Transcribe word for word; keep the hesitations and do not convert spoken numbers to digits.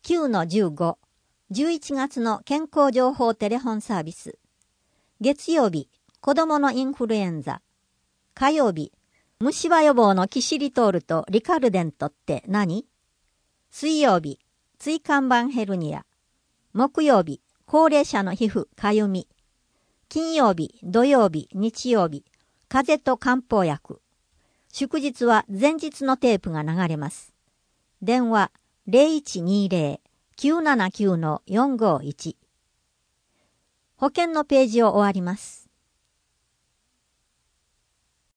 きゅうのじゅうご、じゅういちがつの健康情報テレフォンサービス。月曜日、子供のインフルエンザ。火曜日、虫歯予防のキシリトールとリカルデントって何？水曜日、椎間板ヘルニア。木曜日、高齢者の皮膚かゆみ。金曜日、土曜日、日曜日、風邪と漢方薬。祝日は前日のテープが流れます。電話 ゼロいちにゼロ きゅうななきゅう よんごいち。保険のページを終わります。